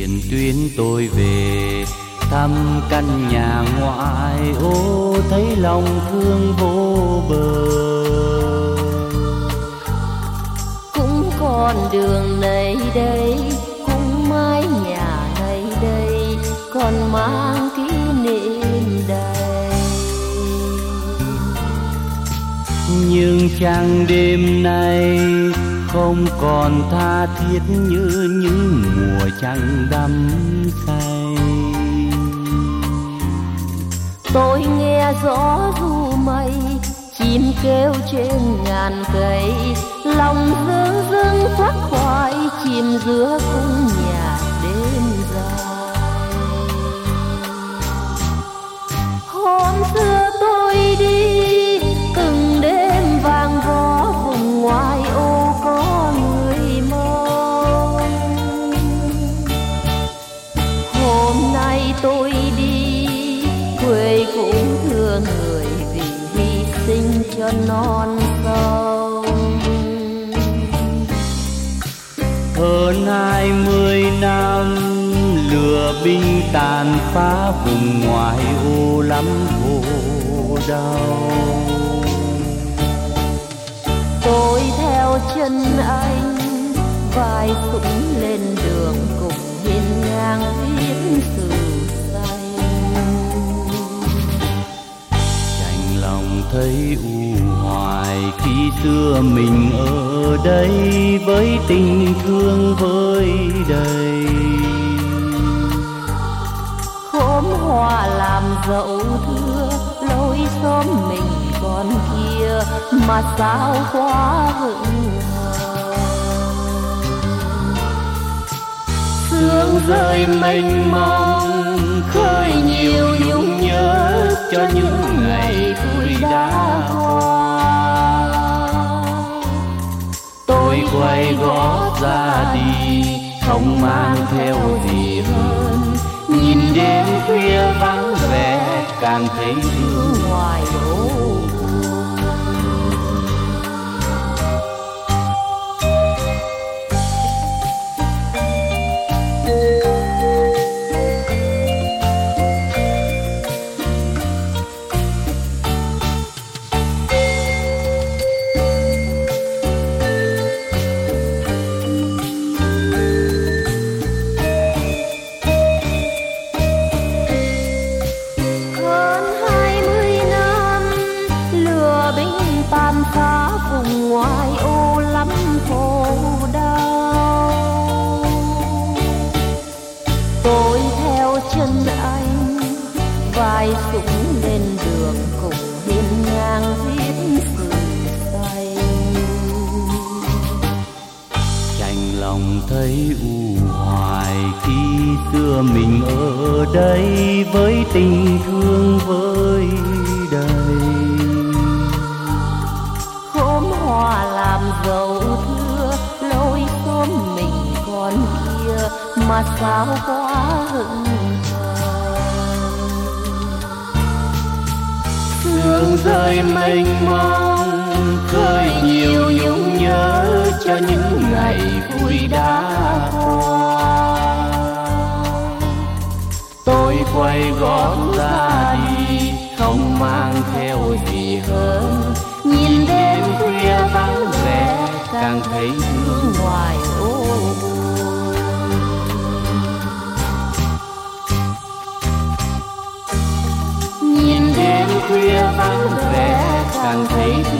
tiền tuyến tôi về thăm căn nhà ngoại ô, thấy lòng thương vô bờ. Cũng con đường này đây, cũng mái nhà này đây, còn mang kỷ niệm đầy. Nhưng chẳng đêm nay không còn tha thiết như những mùa trăng đắm say. Tôi nghe gió ru mây, chim kêu trên ngàn cây, lòng dưng dưng thoát khoái chìm giữa cung nhạc đêm dài. Hôm xưa tôi đi từng đêm vàng vó, vùng ngoài ô có người mong. Hôm nay tôi đi quê cũng thương người vì hy sinh cho non sông. Hơn 20 năm lửa binh tàn phá, vùng ngoại ô lắm khổ đau. Tôi theo chân anh vai súng lên đường, cùng hiên ngang viết sử xanh. Chạnh lòng thấy u hoài khi xưa mình ở đây, với tình thương với đầy. Khóm hoa làm dậu thưa, lối xóm mình còn kia, mà sao quá hững hờ. Sương rơi mênh mông khơi nhiều nhung nhớ cho những ngày vui đã qua. Tôi quay gót ra đi không mang theo gì hơn, nhìn đêm khuya vắng vẻ càng thấy thương ngoài ô. Tàn phá vùng ngoài ô lắm khổ đau. Tôi theo chân anh vai súng lên đường, cùng hiên ngang viết sử say. chạnh lòng thấy u hoài khi xưa mình ở đây, với tình thương với đầy. Hoa làm dầu thưa, lối xóm mình còn kia, mà sao quá hững hờ. Sương rơi mênh mông khơi nhiều nhung nhớ cho những ngày vui đã qua. Tôi quay gót ra đi không mang theo gì hơn, nhìn đêm khuya vắng vẻ càng thấy thương ngoài ô. Nhìn đêm khuya vắng vẻ càng thấy thương.